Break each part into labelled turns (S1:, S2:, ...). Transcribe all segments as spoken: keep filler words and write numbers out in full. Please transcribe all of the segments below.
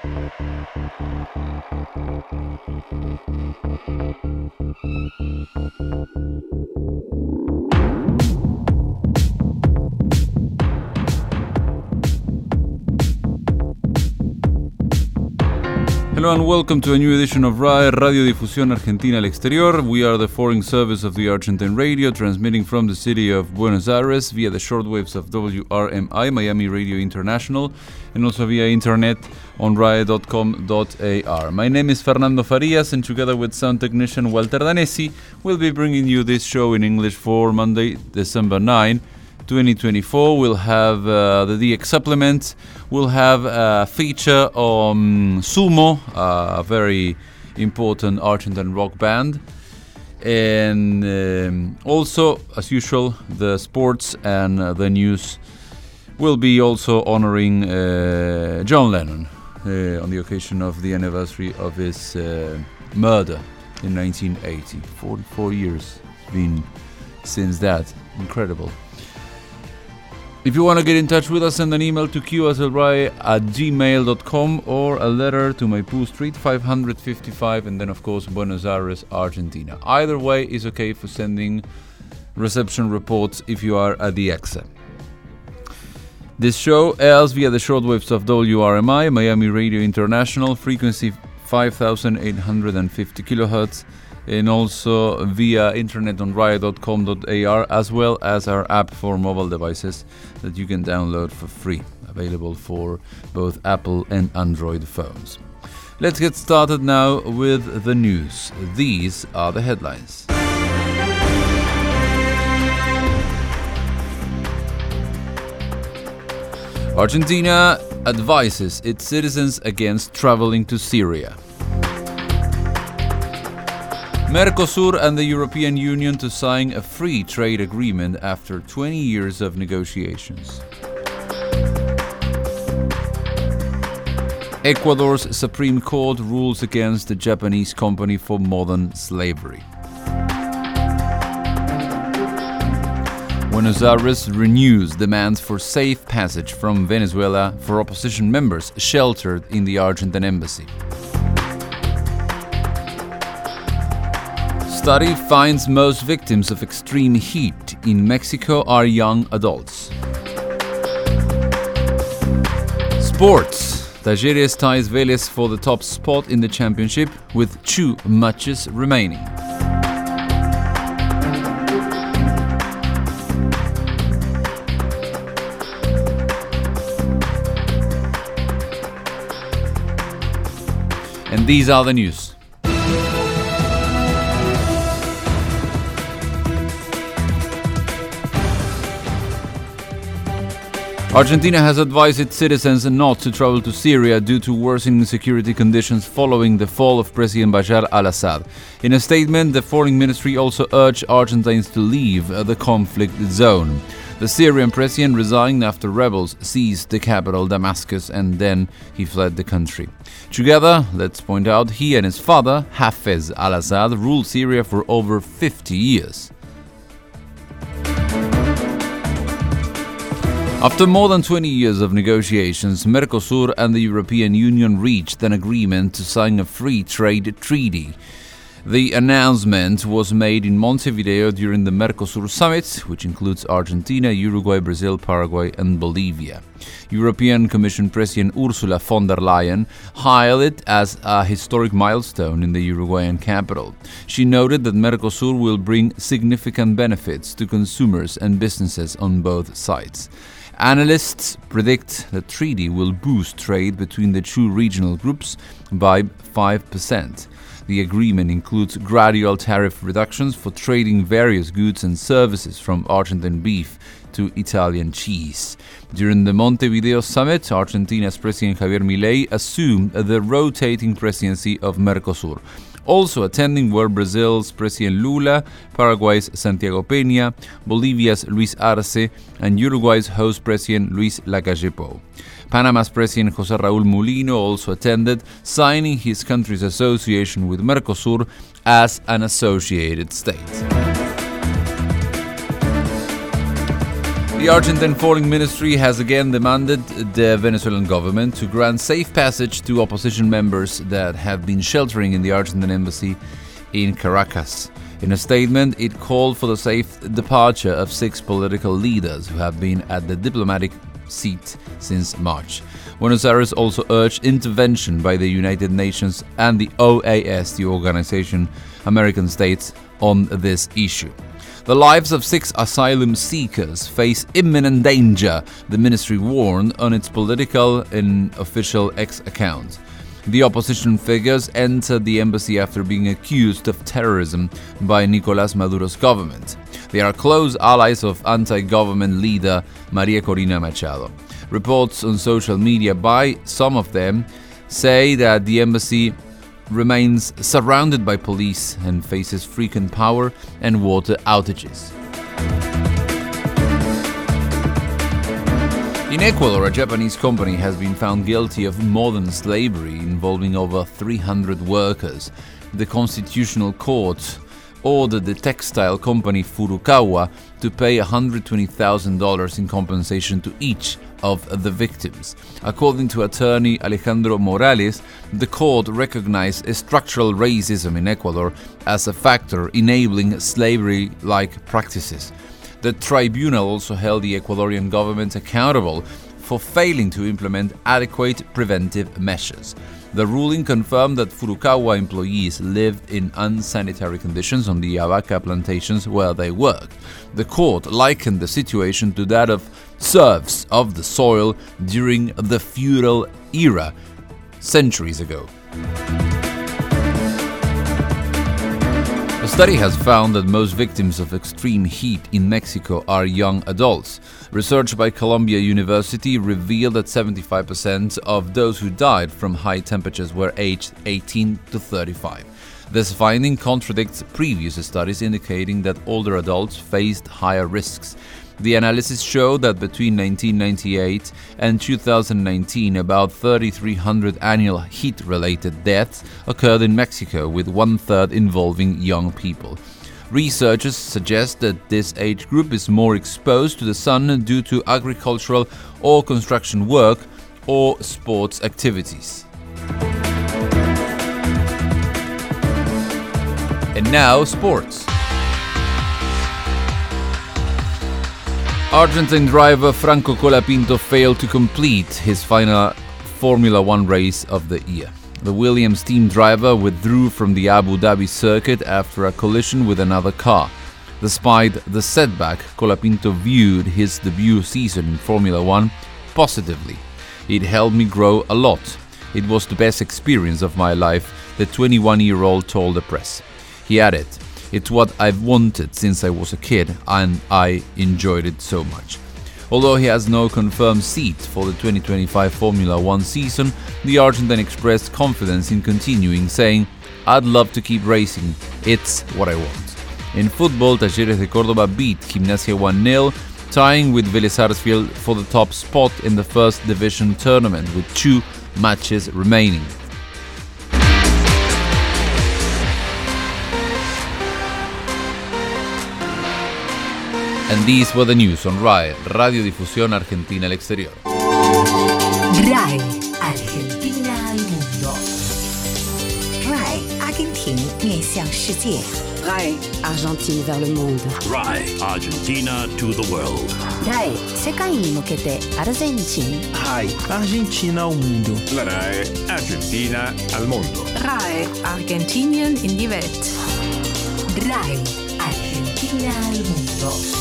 S1: Hello and welcome to a new edition of R A E, Radio Difusión Argentina al Exterior. We are the foreign service of the Argentine radio, transmitting from the city of Buenos Aires via the shortwaves of W R M I, Miami Radio International, and also via internet on R A E dot com dot A R. My name is Fernando Farias, and together with sound technician Walter Danesi, we'll be bringing you this show in English for Monday, December ninth, twenty twenty-four. We'll have uh, the D X supplement. We'll have a feature on Sumo, a very important Argentine rock band. And um, also, as usual, the sports and uh, the news will be also honoring uh, John Lennon uh, on the occasion of the anniversary of his uh, murder in nineteen eighty. forty-four years it's been since that. Incredible. If you want to get in touch with us, send an email to q s l r a e at gmail dot com or a letter to Maipú Street five fifty-five, and then of course Buenos Aires, Argentina. Either way is okay for sending reception reports if you are at the E X A. This show airs via the shortwaves of W R M I, Miami Radio International, frequency five thousand eight hundred fifty kilohertz, and also via internet on R A E dot com dot A R, as well as our app for mobile devices that you can download for free, available for both Apple and Android phones. Let's get started now with the news. These are the headlines. Argentina advises its citizens against traveling to Syria. Mercosur and the European Union to sign a free trade agreement after twenty years of negotiations. Ecuador's Supreme Court rules against the Japanese company for modern slavery. Buenos Aires renews demands for safe passage from Venezuela for opposition members sheltered in the Argentine embassy. Study finds most victims of extreme heat in Mexico are young adults. Sports. Talleres ties Vélez for the top spot in the championship with two matches remaining. And these are the news. Argentina has advised its citizens not to travel to Syria due to worsening security conditions following the fall of President Bashar al-Assad. In a statement, the foreign ministry also urged Argentines to leave the conflict zone. The Syrian president resigned after rebels seized the capital, Damascus, and then he fled the country. Together, let's point out, he and his father, Hafez al-Assad, ruled Syria for over fifty years. After more than twenty years of negotiations, Mercosur and the European Union reached an agreement to sign a free trade treaty. The announcement was made in Montevideo during the Mercosur summit, which includes Argentina, Uruguay, Brazil, Paraguay, and Bolivia. European Commission President Ursula von der Leyen hailed it as a historic milestone in the Uruguayan capital. She noted that Mercosur will bring significant benefits to consumers and businesses on both sides. Analysts predict the treaty will boost trade between the two regional groups by five percent. The agreement includes gradual tariff reductions for trading various goods and services from Argentine beef to Italian cheese. During the Montevideo summit, Argentina's President Javier Milei assumed the rotating presidency of Mercosur. Also attending were Brazil's President Lula, Paraguay's Santiago Peña, Bolivia's Luis Arce, and Uruguay's host President Luis Lacalle Pou. Panama's President José Raúl Mulino also attended, signing his country's association with Mercosur as an associated state. The Argentine Foreign Ministry has again demanded the Venezuelan government to grant safe passage to opposition members that have been sheltering in the Argentine embassy in Caracas. In a statement, it called for the safe departure of six political leaders who have been at the diplomatic seat since March. Buenos Aires also urged intervention by the United Nations and the O A S, the Organization American States, on this issue. The lives of six asylum seekers face imminent danger, the ministry warned on its political and official X account. The opposition figures entered the embassy after being accused of terrorism by Nicolás Maduro's government. They are close allies of anti-government leader María Corina Machado. Reports on social media by some of them say that the embassy remains surrounded by police and faces frequent power and water outages. In Ecuador, a Japanese company has been found guilty of modern slavery involving over three hundred workers. The Constitutional Court ordered the textile company Furukawa to pay one hundred twenty thousand dollars in compensation to each of the victims. According to attorney Alejandro Morales, the court recognized structural racism in Ecuador as a factor enabling slavery-like practices. The tribunal also held the Ecuadorian government accountable for failing to implement adequate preventive measures. The ruling confirmed that Furukawa employees lived in unsanitary conditions on the abaca plantations where they worked. The court likened the situation to that of serfs of the soil during the feudal era, centuries ago. A study has found that most victims of extreme heat in Mexico are young adults. Research by Columbia University revealed that seventy-five percent of those who died from high temperatures were aged eighteen to thirty-five. This finding contradicts previous studies indicating that older adults faced higher risks. The analysis showed that between nineteen ninety-eight and two thousand nineteen, about three thousand three hundred annual heat-related deaths occurred in Mexico, with one-third involving young people. Researchers suggest that this age group is more exposed to the sun due to agricultural or construction work or sports activities. And now, sports. Argentine driver Franco Colapinto failed to complete his final Formula One race of the year. The Williams team driver withdrew from the Abu Dhabi circuit after a collision with another car. Despite the setback, Colapinto viewed his debut season in Formula One positively. It helped me grow a lot. It was the best experience of my life, the twenty-one-year-old told the press. He added, "It's what I've wanted since I was a kid, and I enjoyed it so much." Although he has no confirmed seat for the twenty twenty-five Formula One season, the Argentine expressed confidence in continuing, saying, "I'd love to keep racing. It's what I want." In football, Talleres de Córdoba beat Gimnasia one nil, tying with Vélez Sarsfield for the top spot in the first division tournament with two matches remaining. And these were the news on R A E, Radiodifusión Argentina al Exterior.
S2: R A E, Argentina al mundo. R A E, Argentina 面向世界。
S3: R A E, Argentine vers le monde.
S4: R A E, Argentina to the world.
S3: R A E, 世界に向けてアルゼンチン。
S5: R A E, Argentina ao mundo.
S4: R A E, Argentina al mundo.
S6: R A E, Argentinien in die Welt.
S2: R A E, Argentina al mundo.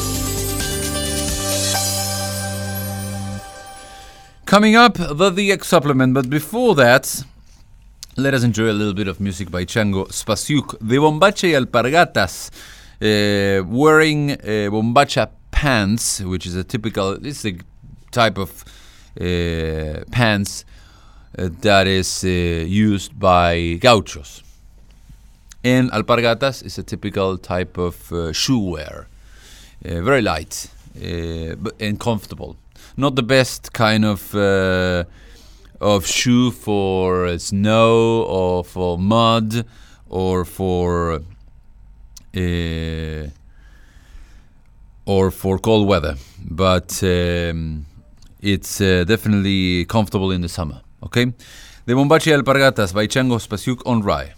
S1: Coming up, the The X Supplement, but before that, let us enjoy a little bit of music by Chango Spasiuk, de Bombacha y Alpargatas, uh, wearing uh, bombacha pants, which is a typical, it's a type of uh, pants uh, that is uh, used by gauchos. And alpargatas is a typical type of uh, shoe wear, uh, very light uh, but and comfortable. Not the best kind of uh, of shoe for snow or for mud or for uh, or for cold weather, but um, it's uh, definitely comfortable in the summer, okay? De Bombacha y Alpargatas by Chango Spasiuk on Rai.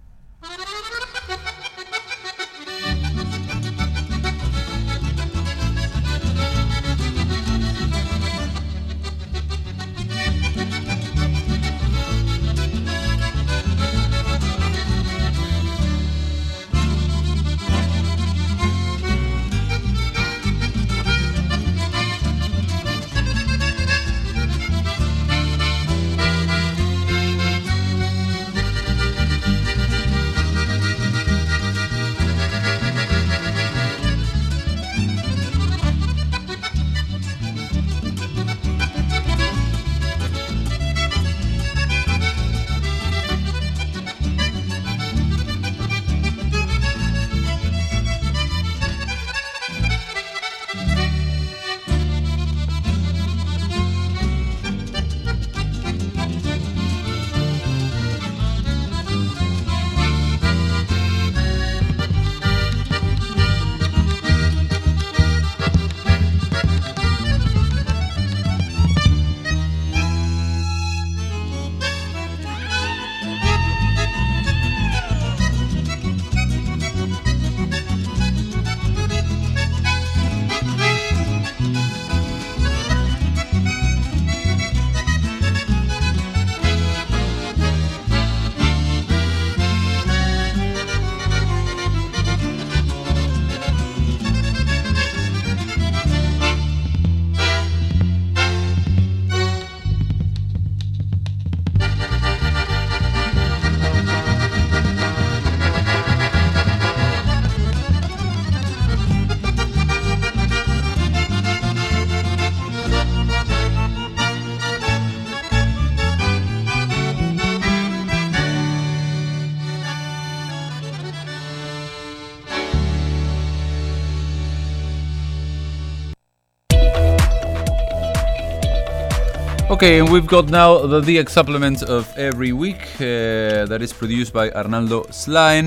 S1: Okay, and we've got now the D X supplement of every week uh, that is produced by Arnaldo Slain,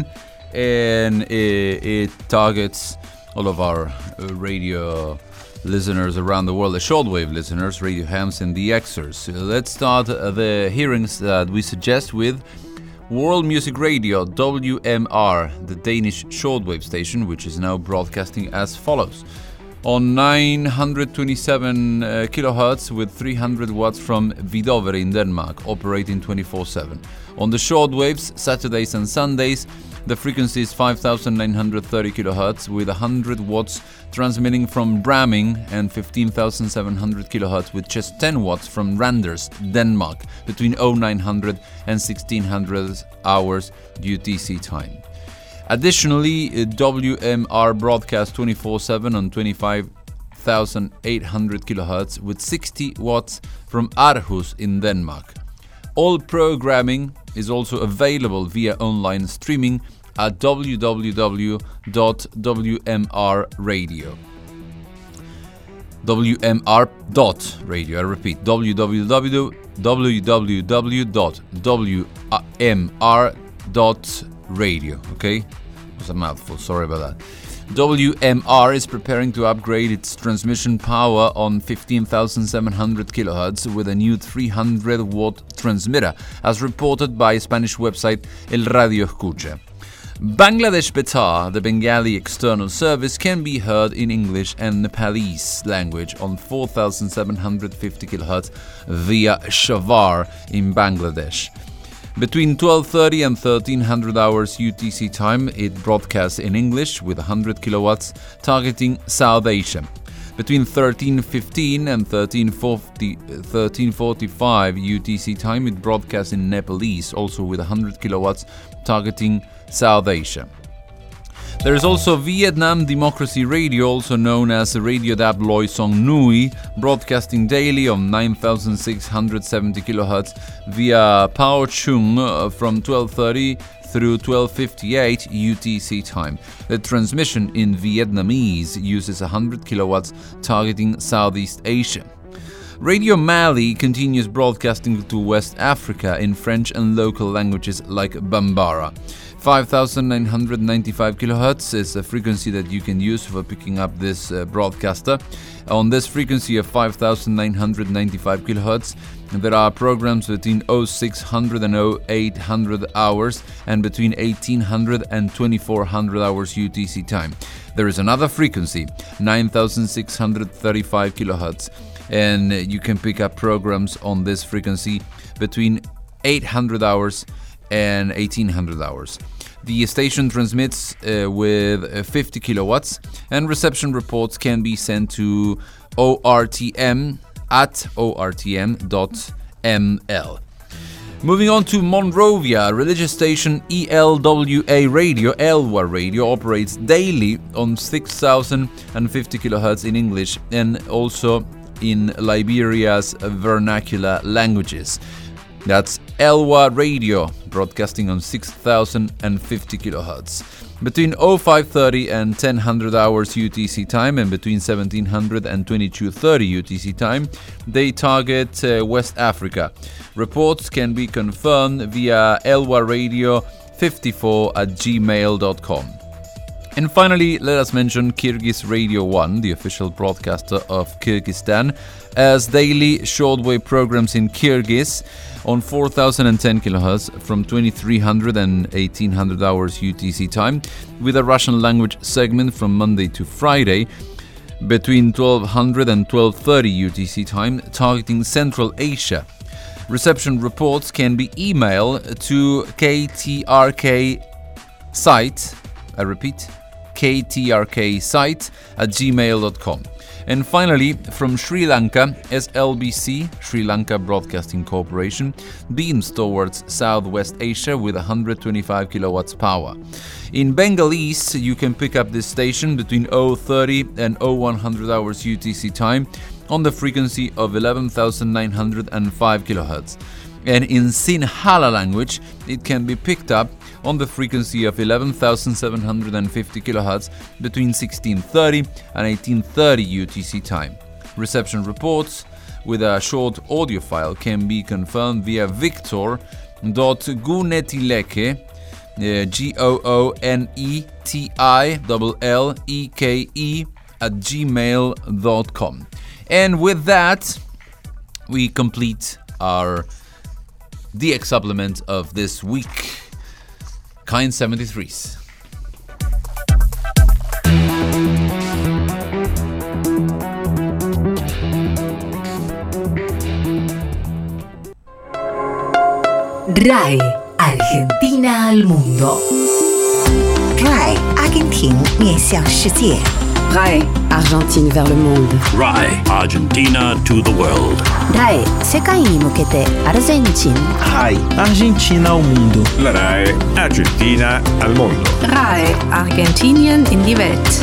S1: and it, it targets all of our uh, radio listeners around the world, the shortwave listeners, radio hams and D Xers. So let's start uh, the hearings that we suggest with World Music Radio, W M R, the Danish shortwave station, which is now broadcasting as follows. On nine hundred twenty-seven uh, kilohertz with three hundred watts from Hvidovre in Denmark, operating twenty-four seven. On the shortwaves, Saturdays and Sundays, the frequency is five thousand nine hundred thirty kilohertz with one hundred watts transmitting from Bramming, and fifteen thousand seven hundred kilohertz with just ten watts from Randers, Denmark, between oh nine hundred and sixteen hundred hours U T C time. Additionally, W M R broadcasts twenty-four seven on twenty-five thousand eight hundred kilohertz with sixty watts from Aarhus in Denmark. All programming is also available via online streaming at w w w dot w m r radio. W M R dot radio, I repeat, w w w dot w m r dot radio, okay? It was a mouthful, sorry about that. W M R is preparing to upgrade its transmission power on fifteen thousand seven hundred kilohertz with a new three hundred watt transmitter, as reported by Spanish website El Radio Escucha. Bangladesh Betar, the Bengali external service, can be heard in English and Nepalese language on four thousand seven hundred fifty kilohertz via Shavar in Bangladesh. Between twelve thirty and thirteen hundred hours U T C time, it broadcasts in English with one hundred kilowatts, targeting South Asia. Between thirteen fifteen and thirteen forty-five U T C time, it broadcasts in Nepalese, also with one hundred kilowatts, targeting South Asia. There is also Vietnam Democracy Radio, also known as Radio Dap Loi Song Nui, broadcasting daily on nine thousand six hundred seventy kilohertz via Pao Chung from twelve thirty through twelve fifty-eight U T C time. The transmission in Vietnamese uses one hundred kilowatts, targeting Southeast Asia. Radio Mali continues broadcasting to West Africa in French and local languages like Bambara. five thousand nine hundred ninety-five kilohertz is a frequency that you can use for picking up this uh, broadcaster. On this frequency of five thousand nine hundred ninety-five kilohertz, there are programs between oh six hundred and oh eight hundred hours and between eighteen hundred and twenty-four hundred hours U T C time. There is another frequency, nine thousand six hundred thirty-five kilohertz, and you can pick up programs on this frequency between eight hundred hours and eighteen hundred hours. The station transmits uh, with uh, fifty kilowatts, and reception reports can be sent to O R T M at O R T M dot M L. Moving on to Monrovia, religious station E L W A Radio, Elwa Radio, operates daily on six thousand fifty kilohertz in English and also in Liberia's vernacular languages. That's Elwa Radio, broadcasting on six thousand fifty kilohertz. Between oh five thirty and ten hundred hours U T C time and between seventeen hundred and twenty-two thirty U T C time, they target uh, West Africa. Reports can be confirmed via elwa radio fifty-four at gmail dot com. And finally, let us mention Kyrgyz Radio one, the official broadcaster of Kyrgyzstan, as daily shortwave programs in Kyrgyz on four thousand ten kilohertz from twenty-three hundred and eighteen hundred hours U T C time, with a Russian language segment from Monday to Friday between twelve hundred and twelve thirty U T C time, targeting Central Asia. Reception reports can be emailed to K T R K site, I repeat, K T R K site at gmail dot com. And finally, from Sri Lanka, S L B C, Sri Lanka Broadcasting Corporation, beams towards Southwest Asia with one hundred twenty-five kilowatts power. In Bengalese, you can pick up this station between oh thirty and oh one hundred hours U T C time on the frequency of eleven thousand nine hundred five kilohertz. And in Sinhala language, it can be picked up on the frequency of eleven thousand seven hundred fifty kilohertz between sixteen thirty and eighteen thirty U T C time. Reception reports with a short audio file can be confirmed via victor dot goonetileke, uh, G O O N E T I L L E K E at gmail dot com. And with that, we complete our D X supplement of this week. Kind seventy-threes.
S2: RAI Argentina al mundo. RAI Argentina 面向世界。
S3: RAI Argentine vers le monde.
S4: RAI Argentina to the world.
S3: RAI 世界に向けてアルゼンチン。
S5: RAI Argentina ao mundo.
S4: La RAI Argentina al mondo.
S6: RAI Argentinien in die Welt.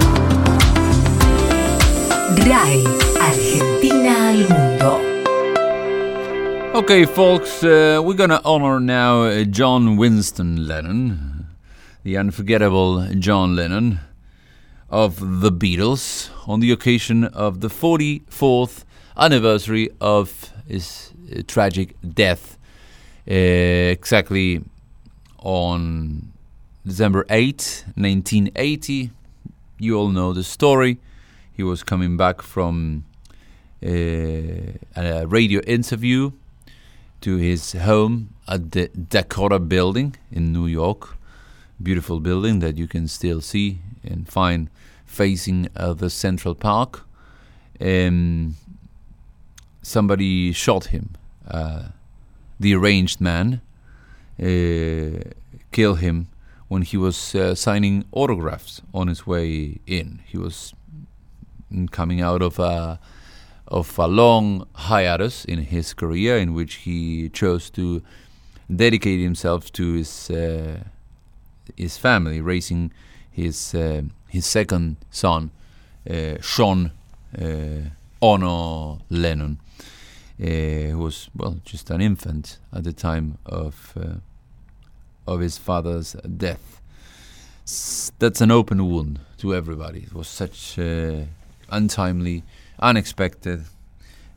S2: RAI Argentina al mundo.
S1: Okay, folks, uh, we're gonna honor now uh, John Winston Lennon, the unforgettable John Lennon of the Beatles, on the occasion of the forty-fourth anniversary of his uh, tragic death, uh, exactly on December eighth, nineteen eighty. You all know the story. He was coming back from uh, a radio interview to his home at the Dakota Building in New York. Beautiful building that you can still see and find facing uh, the Central Park. Um, somebody shot him. Uh, the arranged man uh, killed him when he was uh, signing autographs on his way in. He was coming out of a of a long hiatus in his career, in which he chose to dedicate himself to his uh, his family, raising his uh, his second son, uh, Sean uh, Ono Lennon, uh, who was well just an infant at the time of uh, of his father's death. S- that's an open wound to everybody. It was such uh, untimely, unexpected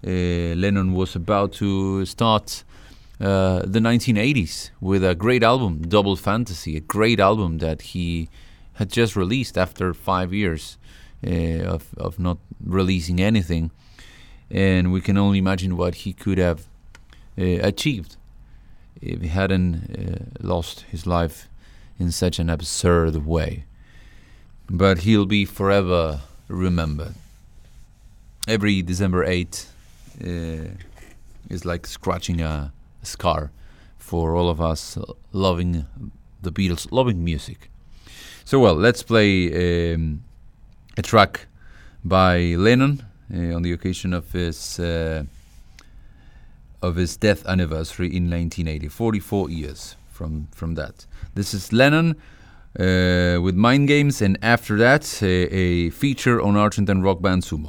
S1: uh, Lennon was about to start uh, the nineteen eighties with a great album, Double Fantasy, a great album that he had just released after five years uh, of, of not releasing anything. And we can only imagine what he could have uh, achieved if he hadn't uh, lost his life in such an absurd way. But he'll be forever remembered. Every December eighth uh, is like scratching a, a scar for all of us loving the Beatles, loving music. So, well, let's play um, a track by Lennon uh, on the occasion of his uh, of his death anniversary in nineteen eighty, forty-four years from from that. This is Lennon uh, with Mind Games, and after that, a, a feature on Argentine rock band Sumo.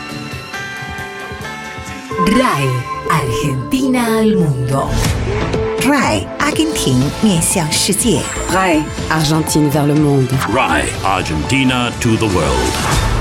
S2: RAI, Argentina al mundo. Rai Argentin 面向世界
S3: Rai Argentine vers le monde.
S4: Rai Argentina to the world.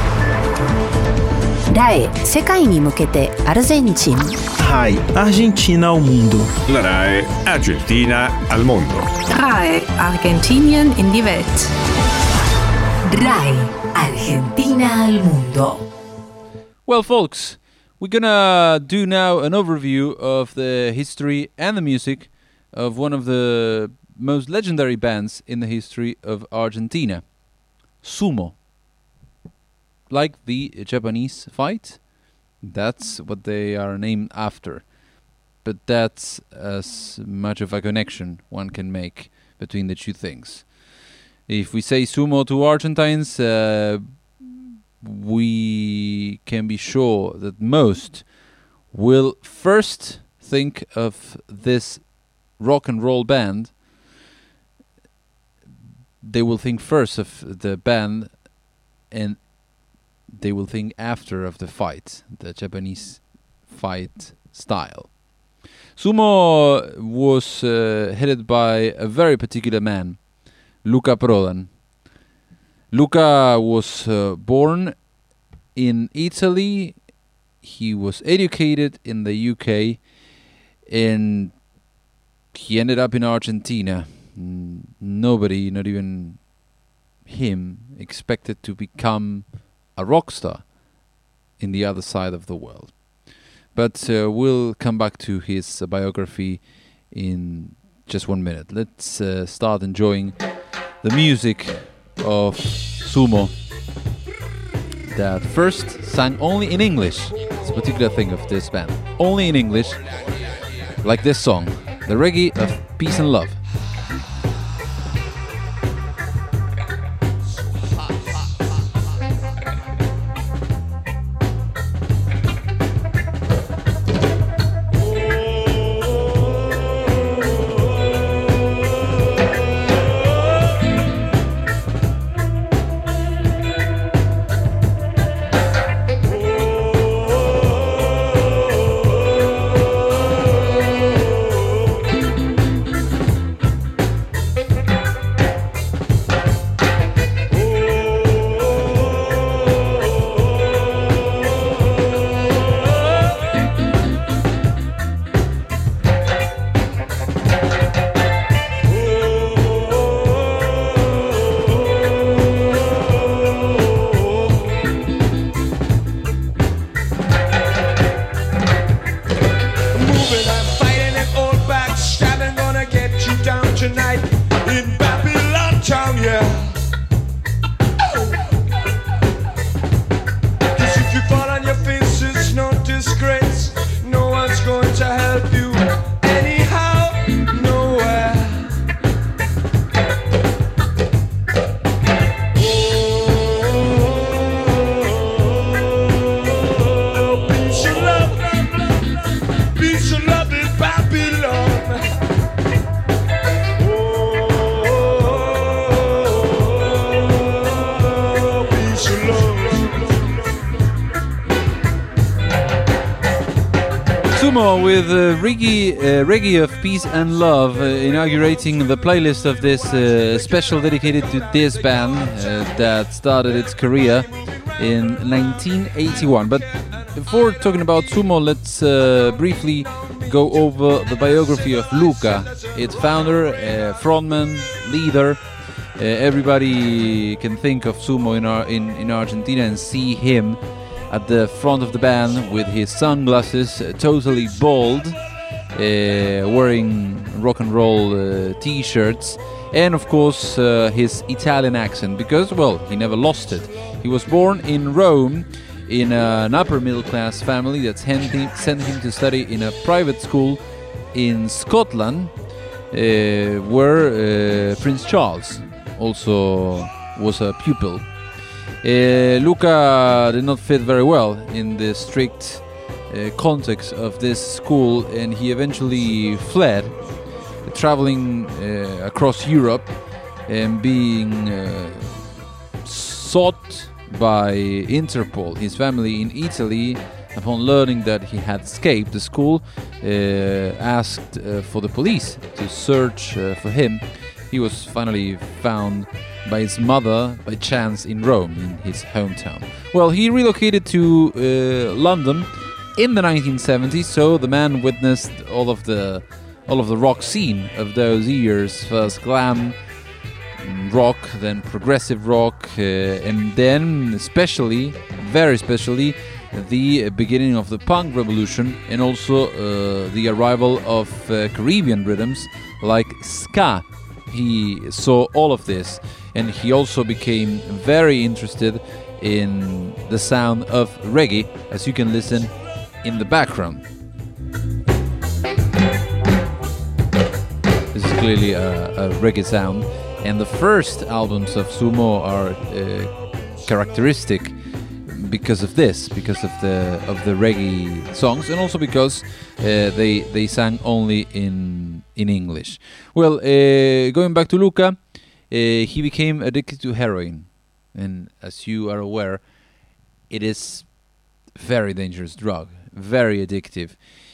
S3: Rai 世界に向けてアルゼンチン
S5: Rai Argentina ao mundo.
S4: La Rai Argentina al mondo.
S6: Rai Argentinien in die Welt.
S2: Rai Argentina al mundo.
S1: Well, folks, we're gonna do now an overview of the history and the music of one of the most legendary bands in the history of Argentina, Sumo. Like the Japanese fight, that's what they are named after. But that's as much of a connection one can make between the two things. If we say sumo to Argentines, uh, we can be sure that most will first think of this rock and roll band. They will think first of the band, and they will think after of the fight, the Japanese fight style. Sumo was uh, headed by a very particular man, Luca Prodan. Luca was uh, born in Italy. He was educated in the U K, and he ended up in Argentina. N- nobody, not even him, expected to become a rock star in the other side of the world. But uh, we'll come back to his uh, biography in just one minute. Let's uh, start enjoying the music of Sumo that first sang only in English. It's a particular thing of this band. Only in English, like this song, the reggae of peace and love. Sumo with uh, reggae, uh, reggae of peace and love, uh, inaugurating the playlist of this uh, special dedicated to this band uh, that started its career in nineteen eighty-one. But before talking about Sumo, let's uh, briefly go over the biography of Luca, its founder, uh, frontman, leader. Uh, everybody can think of Sumo in, our, in, in Argentina and see him at the front of the band with his sunglasses, uh, totally bald, uh, wearing rock and roll uh, t-shirts, and of course uh, his Italian accent, because, well, he never lost it. He was born in Rome in uh, an upper middle class family that sent him, sent him to study in a private school in Scotland, uh, where uh, Prince Charles also was a pupil. Uh, Luca did not fit very well in the strict uh, context of this school, and he eventually fled, uh, traveling uh, across Europe and being uh, sought by Interpol. His family in Italy upon learning that he had escaped the school, uh, asked uh, for the police to search uh, for him. He was finally found by his mother by chance in Rome, in his hometown. Well, he relocated to uh, London in the nineteen seventies, so the man witnessed all of the all of the rock scene of those years. First glam rock, then progressive rock, uh, and then especially, very especially, the beginning of the punk revolution, and also uh, the arrival of uh, Caribbean rhythms like ska. He saw all of this, and he also became very interested in the sound of reggae, as you can listen in the background. This is clearly a, a reggae sound, and the first albums of Sumo are uh, characteristic because of this, because of the of the reggae songs, and also because uh, they they sang only in in English. Well, uh, going back to Luca, uh, he became addicted to heroin, and as you are aware, it is very dangerous drug, very addictive.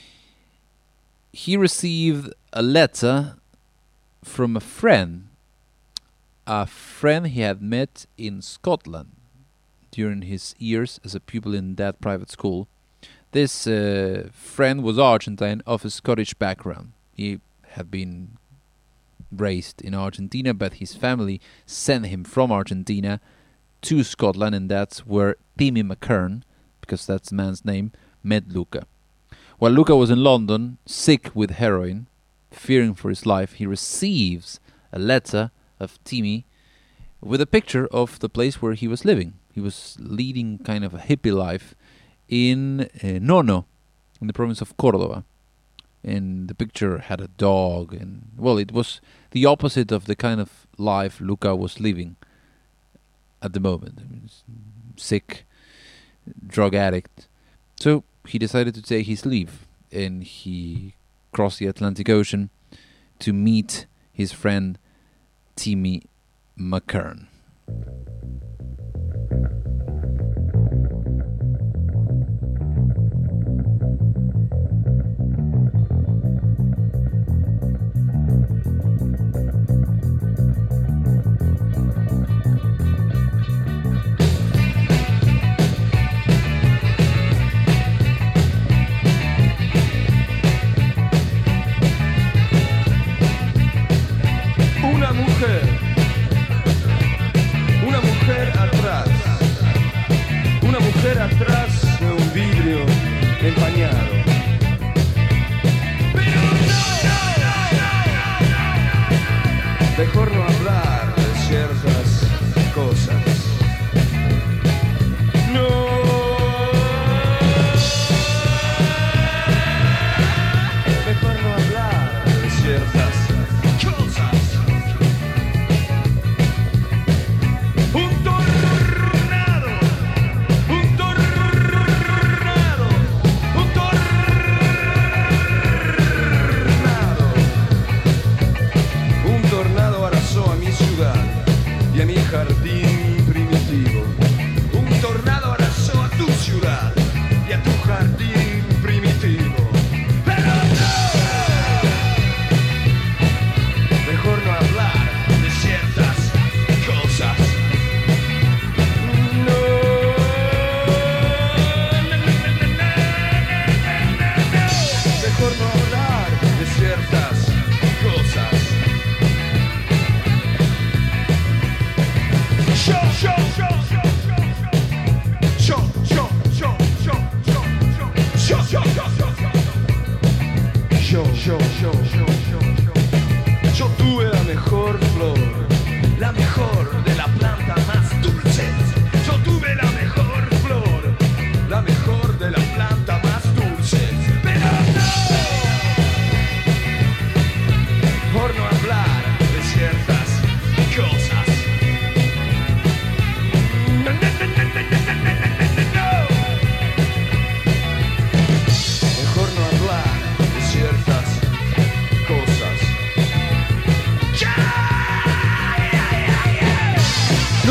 S1: He received a letter from a friend, a friend he had met in Scotland during his years as a pupil in that private school. This uh, friend was Argentine of a Scottish background. He had been raised in Argentina, but his family sent him from Argentina to Scotland, and that's where Timmy McKern, because that's the man's name, met Luca. While Luca was in London, sick with heroin, fearing for his life, he receives a letter of Timmy with a picture of the place where he was living. He was leading kind of a hippie life in uh, Nono, in the province of Córdoba. And the picture had a dog, and, well, it was the opposite of the kind of life Luca was living at the moment. I mean, sick, drug addict. So he decided to take his leave, and he crossed the Atlantic Ocean to meet his friend Timmy McKern.
S7: Una mujer, una mujer atrás, una mujer atrás de un vidrio empañado. Pero no, mejor no hablar de ciertas cosas. No, mejor no hablar de ciertas cosas. Un tornado, un tornado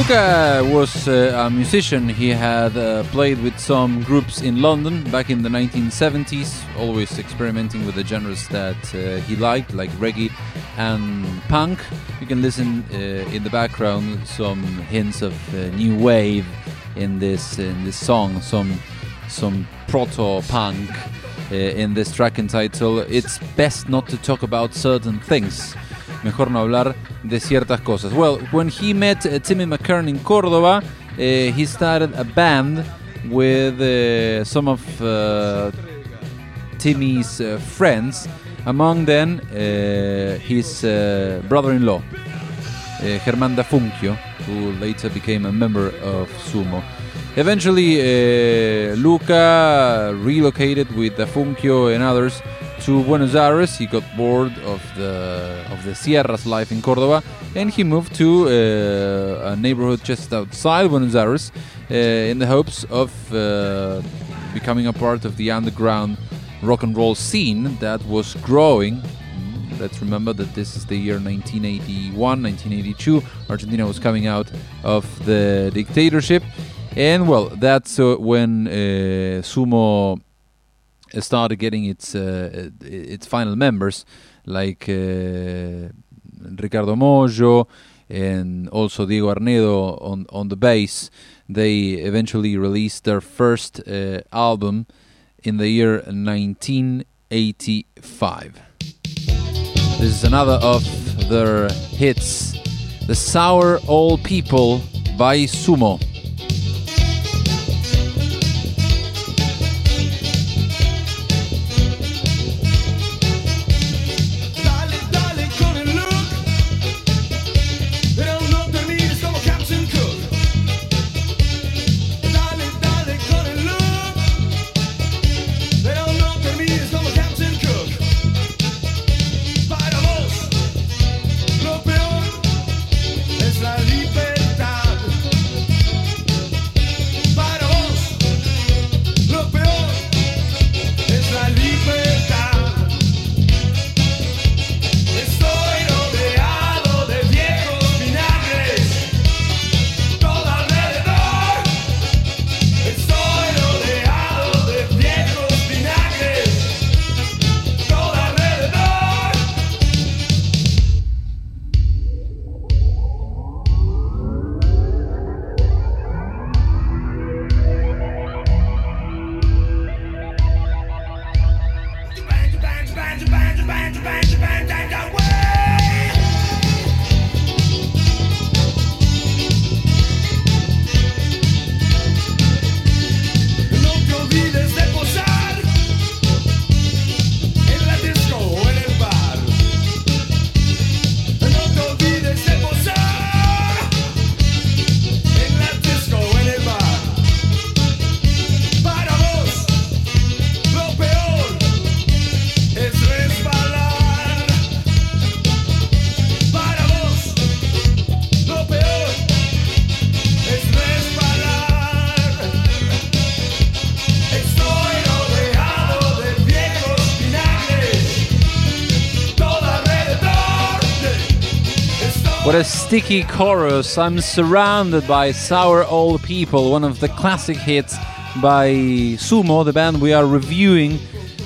S1: Luca was uh, a musician. He had uh, played with some groups in London back in the nineteen seventies, always experimenting with the genres that uh, he liked, like reggae and punk. You can listen uh, in the background some hints of uh, new wave in this in this song, some some proto-punk uh, in this track entitled "It's Best Not to Talk About Certain Things." Mejor no hablar de ciertas cosas. Well, when he met uh, Timmy McKern in Córdoba, uh, he started a band with uh, some of uh, Timmy's uh, friends, among them uh, his uh, brother-in-law, uh, Germán Dafunquio, who later became a member of Sumo. Eventually, uh, Luca relocated with Dafunquio and others to Buenos Aires. He got bored of the of the Sierras life in Córdoba, and he moved to uh, a neighborhood just outside Buenos Aires uh, in the hopes of uh, becoming a part of the underground rock and roll scene that was growing. Let's remember that this is the year nineteen eighty-one, nineteen eighty-two. Argentina was coming out of the dictatorship, and well, that's uh, when uh, Sumo started getting its uh, its final members, like uh, Ricardo Mollo and also Diego Arnedo on on the bass. They eventually released their first uh, album in the year nineteen eighty-five. This is another of their hits, "The Sour Old People" by Sumo. What a sticky chorus. I'm surrounded by sour old people. One of the classic hits by Sumo, the band we are reviewing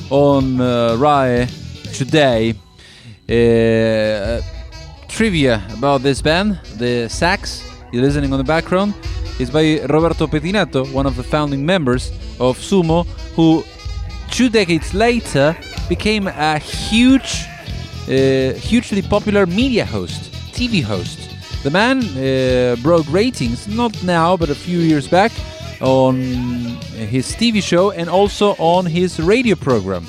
S1: on uh, R A E today. Uh, trivia about this band. The sax you're listening on the background is by Roberto Pettinato, one of the founding members of Sumo, who two decades later became a huge, uh, hugely popular media host. T V host. The man uh, broke ratings, not now, but a few years back, on his T V show and also on his radio program.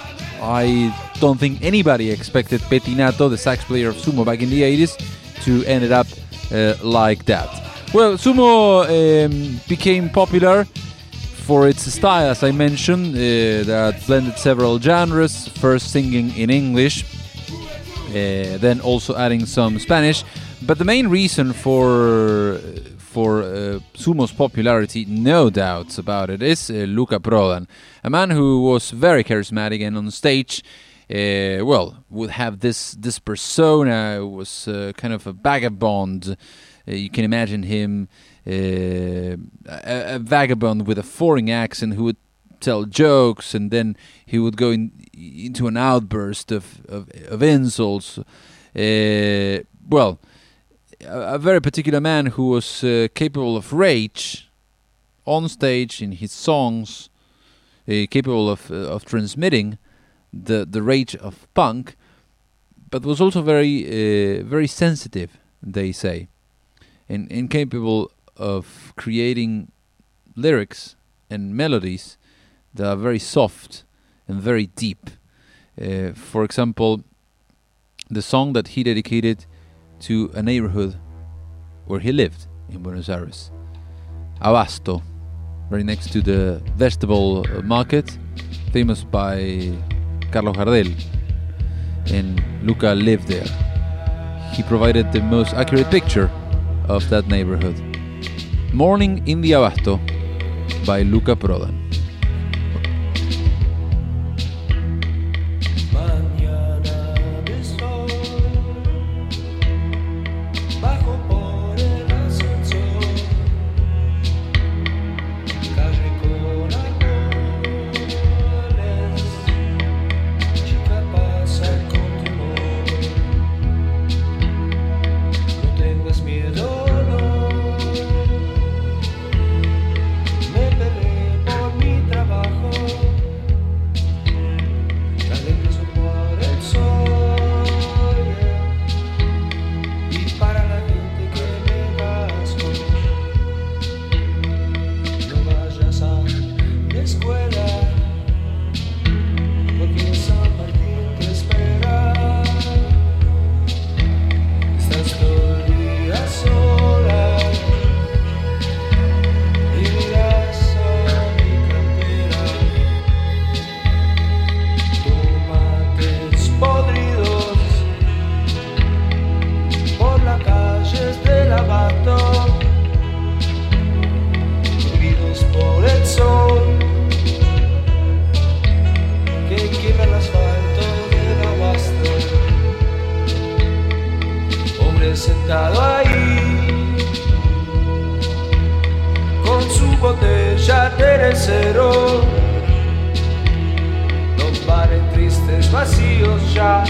S1: I don't think anybody expected Pettinato, the sax player of Sumo back in the eighties, to end it up uh, like that. Well, Sumo um, became popular for its style, as I mentioned, uh, that blended several genres, first singing in English, Uh, then also adding some Spanish. But the main reason for for uh, Sumo's popularity, no doubts about it, is uh, Luca Prodan, a man who was very charismatic and on stage, uh, well, would have this this persona, was uh, kind of a vagabond, Uh, you can imagine him, uh, a, a vagabond with a foreign accent who would tell jokes, and then he would go in, into an outburst of, of, of insults. Uh, well, a, a very particular man who was uh, capable of rage on stage in his songs, uh, capable of uh, of transmitting the the rage of punk, but was also very uh, very sensitive, they say, and, and capable of creating lyrics and melodies that are very soft and very deep. Uh, for example, the song that he dedicated to a neighborhood where he lived in Buenos Aires, Abasto, very next to the vegetable market, famous by Carlos Gardel, and Luca lived there. He provided the most accurate picture of that neighborhood. Morning in the Abasto by Luca Prodan.
S7: Sentado ahí con su botella de cero, los bares tristes vacíos ya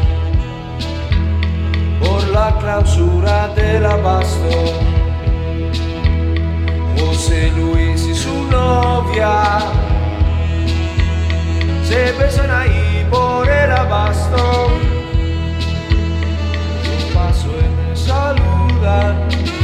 S7: por la clausura del abasto. José Luis y su novia se besan ahí por el abasto. Yo paso en el saludan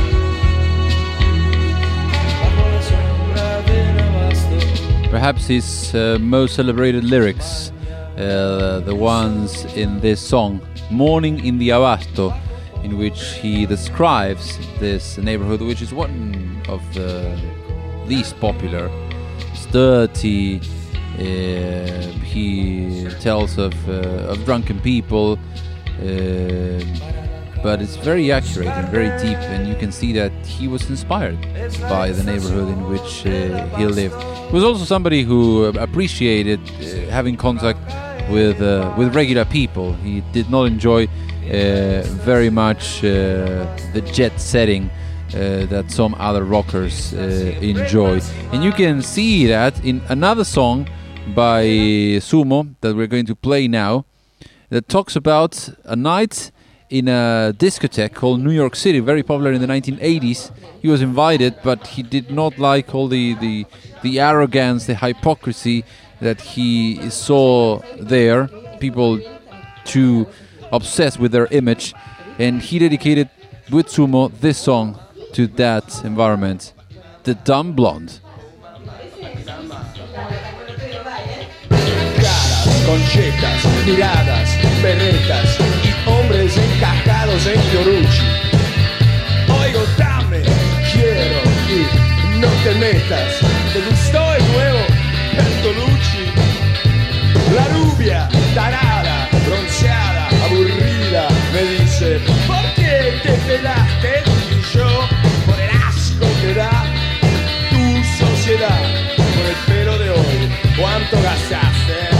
S7: bajo la sombra del abasto.
S1: Perhaps his uh, most celebrated lyrics, uh, the ones in this song, Morning in the Abasto, in which he describes this neighborhood, which is one of the least popular. It's dirty, uh, he tells of, uh, of drunken people, uh, but it's very accurate and very deep, and you can see that he was inspired by the neighborhood in which uh, he lived. He was also somebody who appreciated uh, having contact with uh, with regular people. He did not enjoy uh, very much uh, the jet setting uh, that some other rockers uh, enjoy. And you can see that in another song by Sumo that we're going to play now, that talks about a night in a discotheque called New York City, very popular in the nineteen eighties. He was invited, but he did not like all the, the, the arrogance, the hypocrisy that he saw there, people too obsessed with their image, and he dedicated with Sumo this song to that environment, The Dumb Blonde.
S7: Conchetas, miradas, berretas y hombres encajados en Fiorucci. Oigo, dame, quiero y no te metas. ¿Te gustó el nuevo Bertolucci? La rubia, tarada, bronceada, aburrida, me dice: ¿por qué te pelaste? Y yo, por el asco que da tu sociedad, por el pelo de hoy, ¿cuánto gastaste?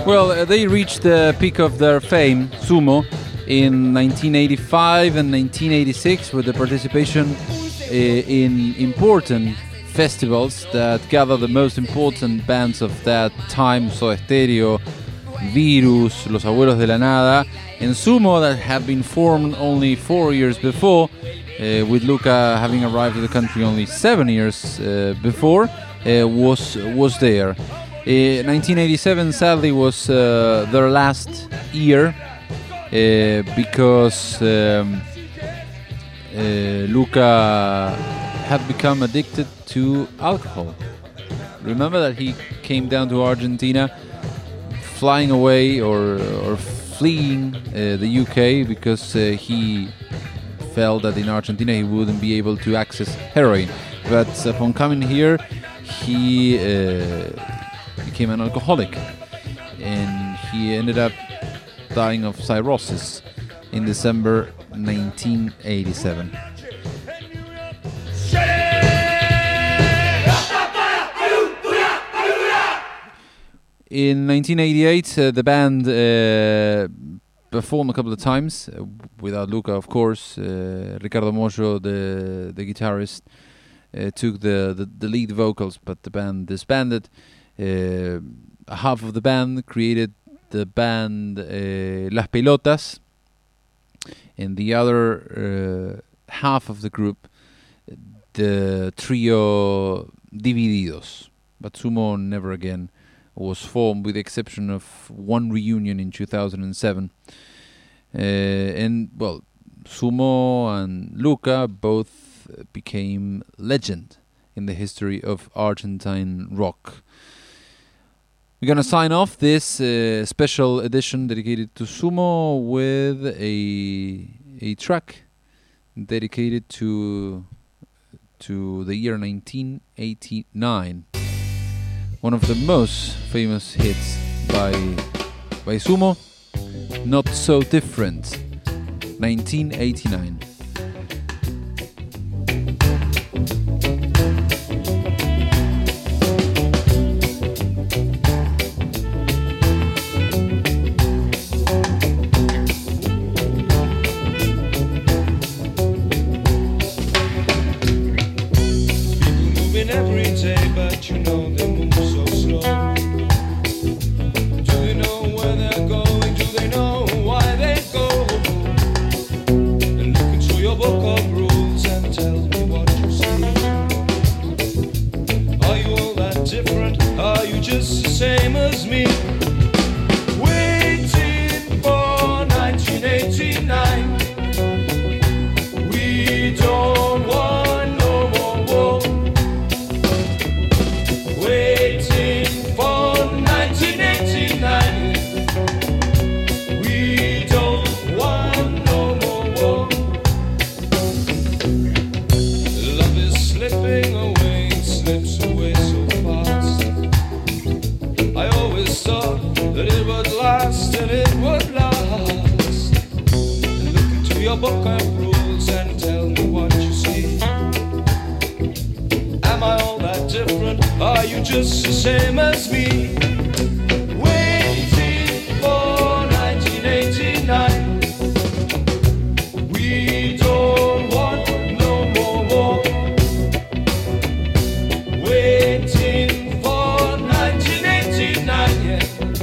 S1: Well, uh, they reached the peak of their fame, sumo, in nineteen eighty-five and nineteen eighty-six with the participation uh, in important festivals that gather the most important bands of that time, Soda Stereo, Virus, Los Abuelos de la Nada, and sumo that had been formed only four years before, uh, with Luca having arrived to the country only seven years uh, before, uh, was was there. Uh, nineteen eighty-seven, sadly, was uh, their last year uh, because um, uh, Luca had become addicted to alcohol. Remember that he came down to Argentina flying away or, or fleeing uh, the U K because uh, he felt that in Argentina he wouldn't be able to access heroin. But upon coming here, he uh, became an alcoholic, and he ended up dying of cirrhosis in December nineteen eighty-seven. In nineteen eighty-eight, uh, the band uh, performed a couple of times uh, without Luca, of course. Uh, Ricardo Moyo, the the guitarist, uh, took the, the, the lead vocals, but the band disbanded. Uh, half of the band created the band uh, Las Pelotas, and the other uh, half of the group, the trio Divididos. But sumo never again was formed, with the exception of one reunion in two thousand seven. Uh, and, well, sumo and Luca both became legend in the history of Argentine rock. We're going to sign off this uh, special edition dedicated to sumo with a a track dedicated to to the year nineteen eighty-nine. One of the most famous hits by by sumo, Not So Different, nineteen eighty-nine.
S8: Same as me, waiting for nineteen eighty-nine. We don't want no more war. Waiting for nineteen eighty-nine. We don't want no more war. Love is slipping away, slips away so fast. I always thought that it would last and it would last. Look into your book of rules and tell me what you see. Am I all that different? Are you just the same as me? Waiting for nineteen eighty-nine. We don't want no more war. Waiting for nineteen eighty-nine, yeah.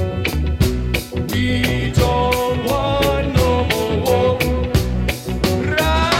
S8: We don't want no more war. Right.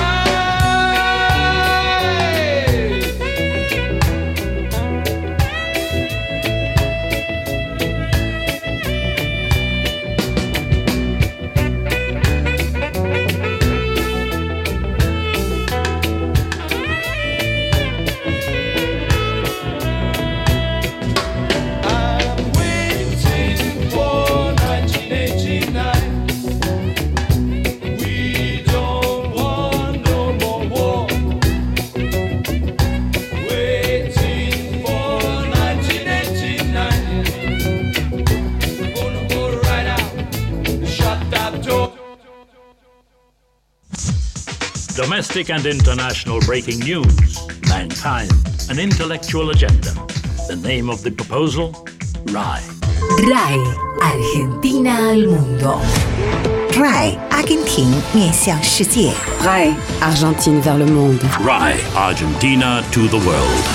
S4: Domestic and international breaking news. Mankind, an intellectual agenda. The name of the proposal? Rye.
S2: RAI Argentina al mundo. RAI Argentina 面向世界。
S3: RAI Argentine vers le monde.
S4: RAI Argentina to the world.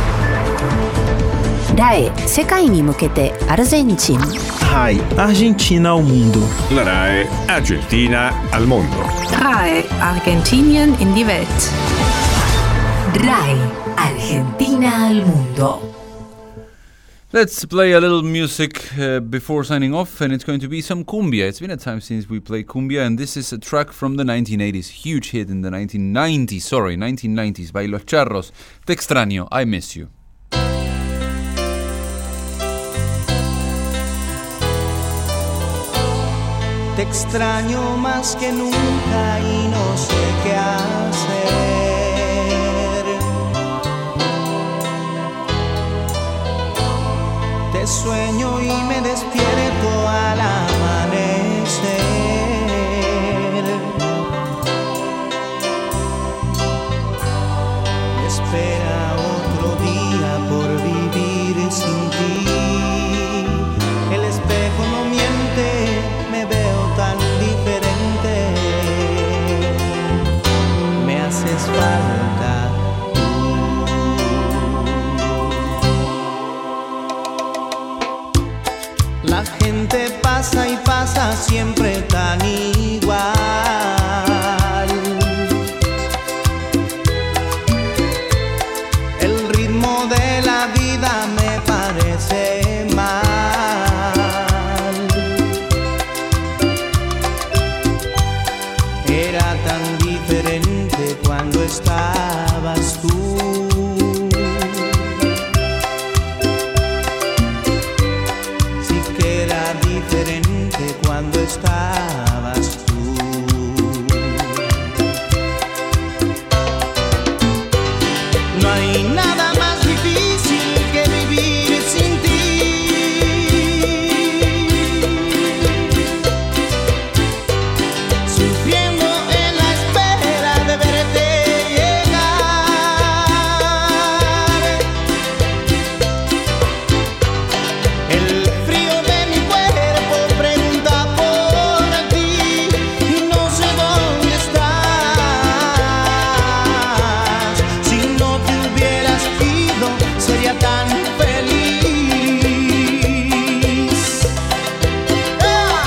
S3: RAI 世界に向けてアルゼンチン。
S5: RAI Argentina ao mundo.
S9: La RAI Argentina al mondo.
S6: RAI Argentinien in die Welt.
S2: RAI Argentina al mundo.
S1: Let's play a little music uh, before signing off, and it's going to be some cumbia. It's been a time since we played cumbia, and this is a track from the nineteen eighties. Huge hit in the nineteen nineties, sorry, nineteen nineties by Los Charros. Te extraño, I miss you.
S10: Te extraño más que nunca y no sé qué hacer. Te sueño y me despierto al amanecer. Me espera otro día por vivir sin ti. El espejo no miente, me veo tan diferente. Me haces falta. La gente pasa y pasa siempre tan igual. El ritmo de la vida me parece mal. Era tan diferente cuando estabas tú. Cuando estabas tú. No hay nada más difícil que vivir sin ti. Sufriendo en la espera de verte llegar. El frío de mi cuerpo pregunta por ti y no sé dónde estás. Si no te hubieras ido, sería tan feliz. ¡Ah!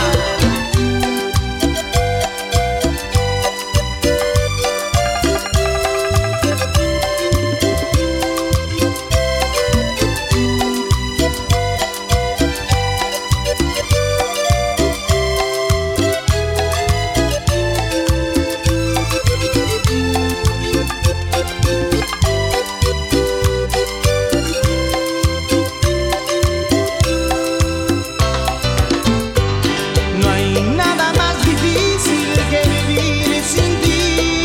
S10: No hay nada más difícil que vivir sin ti.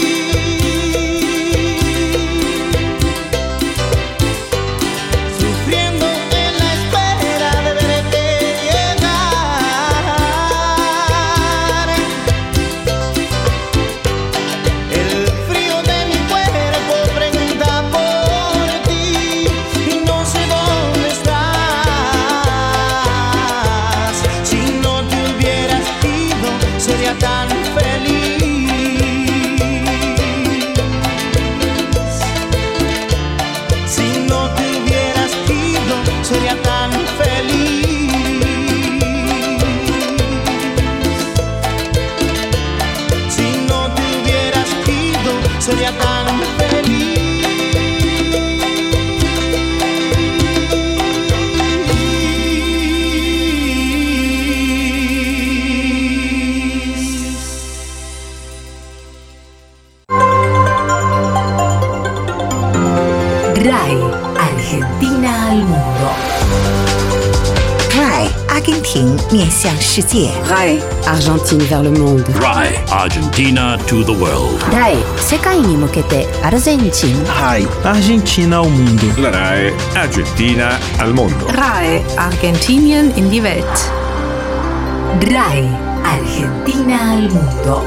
S10: Sufriendo en la espera de verte llegar. El frío de mi cuerpo pregunta por ti y no sé dónde estás. Si no te hubieras ido, sería tan feliz. Si no te hubieras ido, sería tan feliz. Si no te hubieras ido, sería tan feliz.
S2: RAI Argentina al mundo. RAI Argentina 面向世界。
S3: RAI Argentine vers le monde.
S4: RAI Argentina to the world.
S3: RAI 世界に向けてアルゼンチン。
S5: RAI Argentina ao mundo.
S9: La RAI Argentina al mondo.
S6: RAI Argentinien in die Welt.
S2: RAI Argentina al mundo.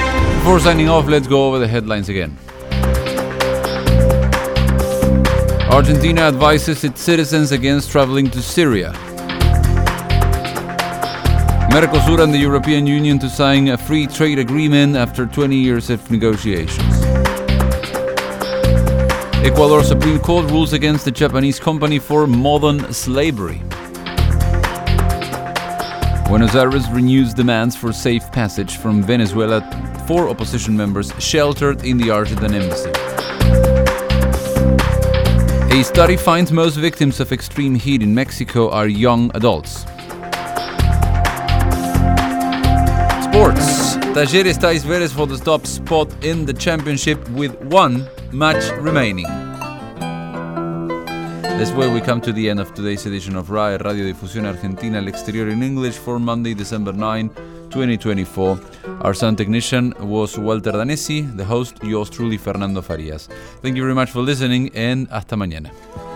S1: Before signing off, let's go over the headlines again. Argentina advises its citizens against traveling to Syria. Mercosur and the European Union to sign a free trade agreement after twenty years of negotiations. Ecuador Supreme Court rules against the Japanese company for modern slavery. Buenos Aires renews demands for safe passage from Venezuela for opposition members sheltered in the Argentine embassy. A study finds most victims of extreme heat in Mexico are young adults. Sports. Talleres ties Vélez for the top spot in the championship with one match remaining. That's where we come to the end of today's edition of R A E, Radio Difusión Argentina al Exterior in English for Monday, December ninth, twenty twenty-four. Our sound technician was Walter Danesi, the host, yours truly, Fernando Farias. Thank you very much for listening and hasta mañana.